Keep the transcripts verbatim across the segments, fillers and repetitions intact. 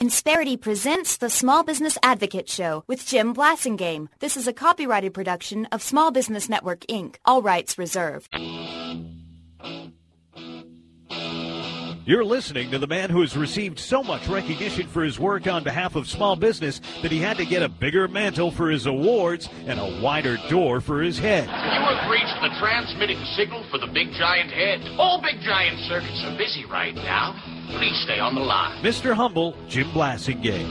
Insperity presents the Small Business Advocate Show with Jim Blasingame. This is a copyrighted production of Small Business Network, Incorporated. All rights reserved. You're listening to the man who has received so much recognition for his work on behalf of small business that he had to get a bigger mantle for his awards and a wider door for his head. You have reached the transmitting signal for the Big Giant Head. All Big Giant circuits are busy right now. Please stay on the line. Mister Humble, Jim Blasingame.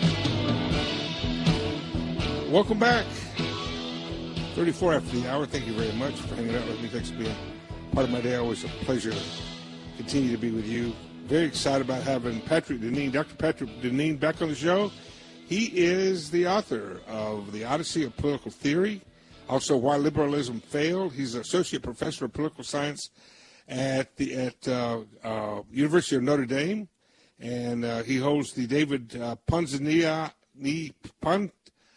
Welcome back. thirty-four after the hour. Thank you very much for hanging out with me. Thanks for being part of my day. Always a pleasure to continue to be with you. Very excited about having Patrick Deneen, Doctor Patrick Deneen, back on the show. He is the author of The Odyssey of Political Theory, also Why Liberalism Failed. He's an associate professor of political science at the at uh, uh, University of Notre Dame, and uh, he holds the David uh, Ponziniani, Pon,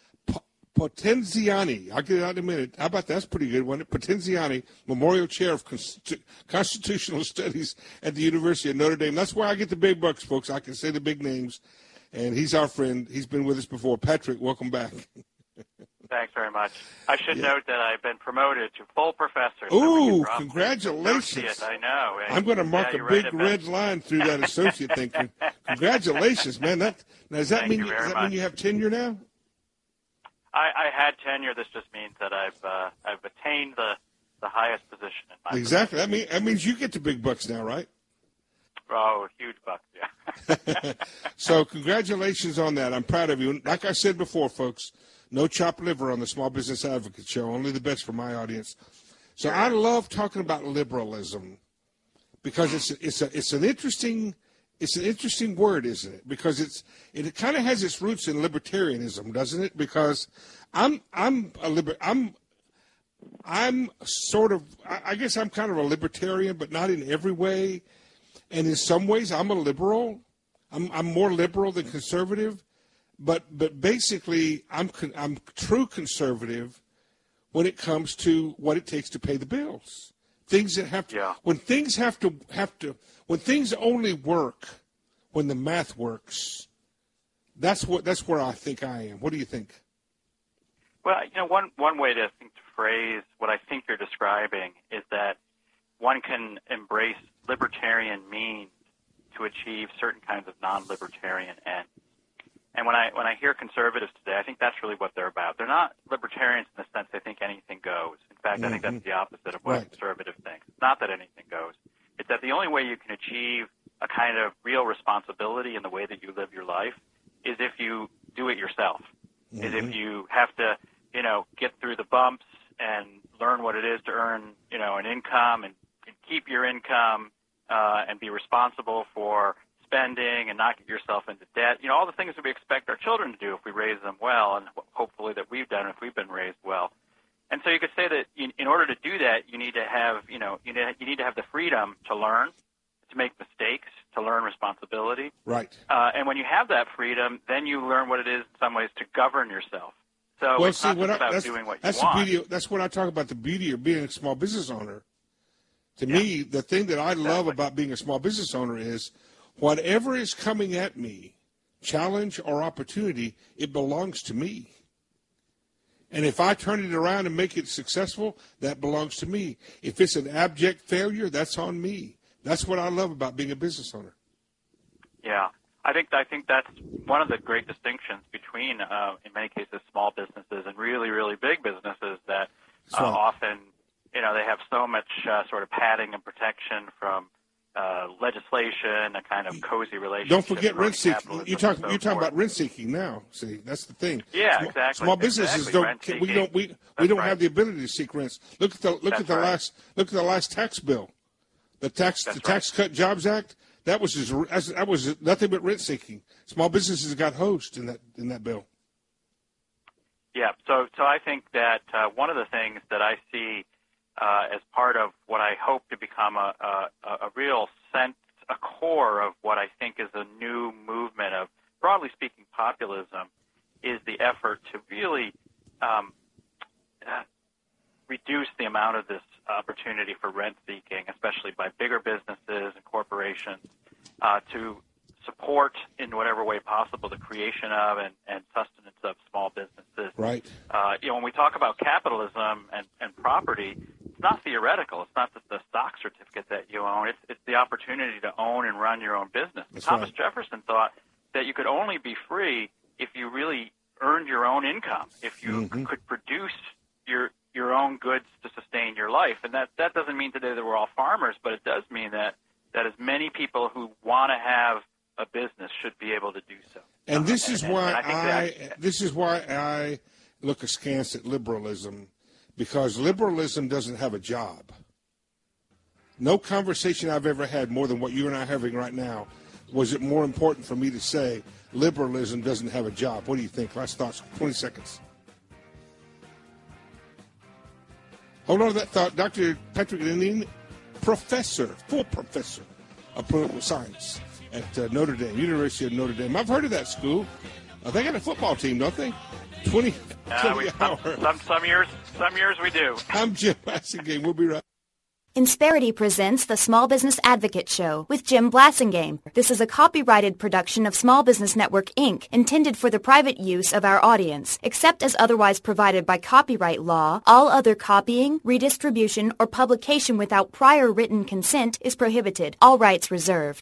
Potenziani, I'll get it out in a minute. How about that? That's pretty good, wasn't it? Potenziani Memorial Chair of Const- Constitutional Studies at the University of Notre Dame. That's where I get the big bucks, folks. I can say the big names. And he's our friend. He's been with us before. Patrick, welcome back. Thanks very much. I should yeah. note that I've been promoted to full professor. Ooh, so congratulations. I know. I'm going to mark yeah, a big right red line through that associate thing. Congratulations, man. That, now, does that, Thank mean, you you, very does that much. mean you have tenure now? I, I had tenure. This just means that I've uh, I've attained the, the highest position in my Exactly. position. That, mean, that means you get the big bucks now, right? Oh, huge bucks, yeah. So congratulations on that. I'm proud of you. Like I said before, folks, no chopped liver on the Small Business Advocate Show. Only the best for my audience. So I love talking about liberalism because it's it's a it's an interesting it's an interesting word, isn't it? Because it's it kind of has its roots in libertarianism, doesn't it? Because I'm I'm a liber I'm I'm sort of I guess I'm kind of a libertarian, but not in every way. And in some ways, I'm a liberal. I'm, I'm more liberal than conservative, but but basically, I'm con- I'm true conservative when it comes to what it takes to pay the bills. Things that have to yeah. when things have to have to when things only work when the math works. That's what that's where I think I am. What do you think? Well, you know, one one way to think to phrase what I think you're describing is that one can embrace libertarian means to achieve certain kinds of non-libertarian ends. And when I when I hear conservatives today, I think that's really what they're about. They're not libertarians in the sense they think anything goes. In fact, mm-hmm. I think that's the opposite of what right. a conservative thinks. It's not that anything goes. It's that the only way you can achieve a kind of real responsibility in the way that you live your life is if you do it yourself, mm-hmm. is if you have to, you know, get through the bumps and learn what it is to earn, you know, an income and keep your income uh, and be responsible for spending and not get yourself into debt. You know, all the things that we expect our children to do if we raise them well, and hopefully that we've done if we've been raised well. And so you could say that in, in order to do that, you need to have, you know, you need, you need to have the freedom to learn, to make mistakes, to learn responsibility. Right. Uh, and when you have that freedom, then you learn what it is in some ways to govern yourself. So well, it's see, not what just I, about that's, doing what you that's want. The beauty, that's what I talk about, the beauty of being a small business owner. To Yeah. me, the thing that I love Exactly. about being a small business owner is whatever is coming at me, challenge or opportunity, it belongs to me. And if I turn it around and make it successful, that belongs to me. If it's an abject failure, that's on me. That's what I love about being a business owner. Yeah. I think I think that's one of the great distinctions between, uh, in many cases, small businesses and really, really big businesses that uh, right. often, you know, they have so much uh, sort of padding and protection from uh, legislation, a kind of cozy relationship. Don't forget from rent seeking. capitalism You're talking and so you're talking forth. about rent seeking now. See, that's the thing. Yeah, small, exactly. Small businesses exactly. don't. Rent We don't. We, we That's don't right. have the ability to seek rents. Look at the look That's at the right. last look at the last tax bill, the tax That's the Tax Cut Jobs Act. That was just, that was nothing but rent seeking. Small businesses got hosed in that in that bill. Yeah. So so I think that uh, one of the things that I see uh, as part of what I hope to become a a, a real sense, a core of what I think is a new movement of, broadly speaking, populism, is the effort to really um, uh, reduce the amount of this opportunity for rent seeking, especially by bigger businesses and corporations, uh, to support in whatever way possible the creation of and, and sustenance of small businesses. Right. Uh, you know, when we talk about capitalism and, and property, it's not theoretical. It's not just the stock certificate that you own. It's, it's the opportunity to own and run your own business. That's Thomas right. Jefferson thought that you could only be free if you really earned your own income, if you Mm-hmm. could produce your your own goods to sustain your life. And that, that doesn't mean today that we're all farmers, but it does mean that, that as many people who want to have a business should be able to do so. And this Um, is and- why and I, think I, that, this is why I look askance at liberalism, because liberalism doesn't have a job. No conversation I've ever had more than what you and I are having right now was it more important for me to say liberalism doesn't have a job. What do you think? Last thoughts, twenty seconds. Hold on to that thought. Doctor Patrick Deneen, professor, full professor of political science at uh, Notre Dame, University of Notre Dame. I've heard of that school. Uh, they got a football team, don't they? twenty, uh, twenty we, some, hour. some, some years, some years we do. I'm Jim Blassingame. We'll be right. Insperity presents the Small Business Advocate Show with Jim Blassingame. This is a copyrighted production of Small Business Network, Incorporated, intended for the private use of our audience. Except as otherwise provided by copyright law, all other copying, redistribution, or publication without prior written consent is prohibited. All rights reserved.